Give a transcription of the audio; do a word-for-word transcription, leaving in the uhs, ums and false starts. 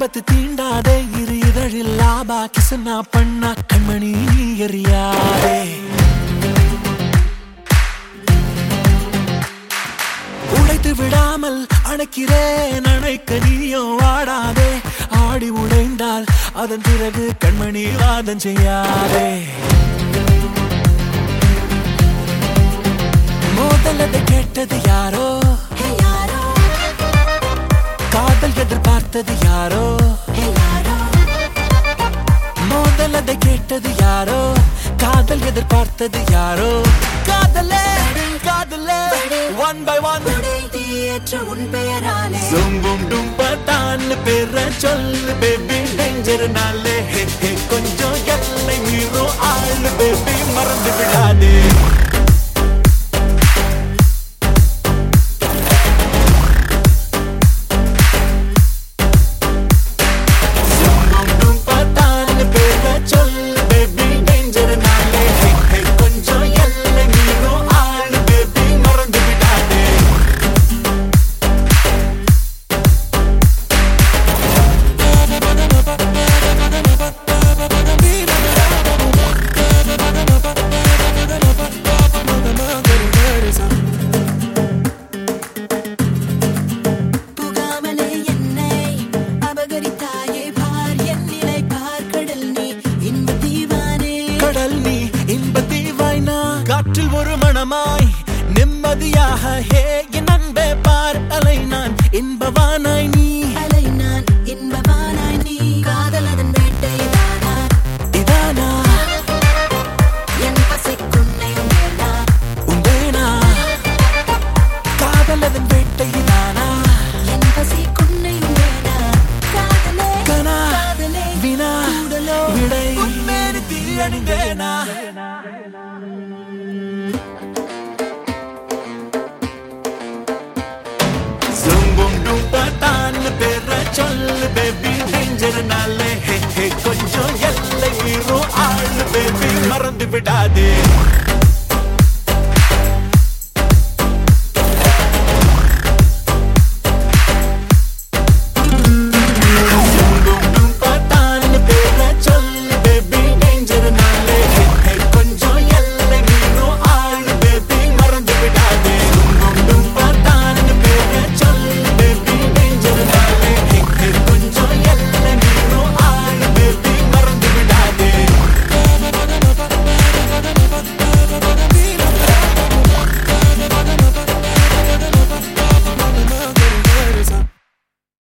ஆபத்து தீண்டாதே இரு இதழில் லாபா கிசனா பண்ணா கண்மணி எறியாதே உடைத்து விடாமல் அணைக்கிறேன் அணைக்க நீயும் வாடாதே ஆடி உடைந்தால் அதன் பிறகு கண்மணி வாதம் செய்யாதே மோதலதை கேட்டது யாரோ காதல் எதிர்பார்த்தது யாரோ மோதலதை கேட்டது யாரோ காதல் எதிர்பார்த்தது யாரோ காதலே காதலே ஒன் பை ஒன் தீயற்ற உன் பெயராலே சும்பும் டும்பத்தான் பேர சொல்லு பேபி டேஞ்சர் நாளே கொஞ்சம் எல்லை மீறும் ஆளு பேபி மறந்து விடாதே காற்றில் ஒரு மணமாய் நிம்மதியாக ஹே என் அன்பே பார் அலை நான் இன்பவானாய் நீ அலை நான் இன்பவானாய் நீ காதல் அதன் வேட்டை இதானா இதானா என் பசைக்குன்னையும் வேணா உண்டேனா காதல் அதன் வேட்டை இதானா என் பசைக்குன்னையும் வேணா காதலே கனா காதலே வினா கூடலோ விடை உண்மையை தீ அணிந்தேனா சும்பும் டும்பத்தான் பேர சொல்லு பேபி டேஞ்சர் நாளே கொஞ்சம் எல்லை மீறும் ஆளு பேபி மறந்து விடாதே